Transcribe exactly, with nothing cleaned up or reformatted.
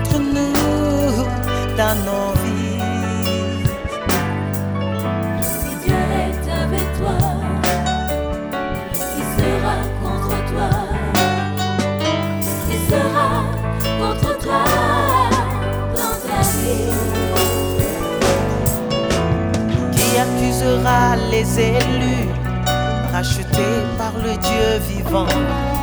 contre nous dans nos vies. Si Dieu est avec toi, qui sera contre toi? Qui sera contre toi dans ta vie? Qui accusera les élus rachetés par le Dieu vivant?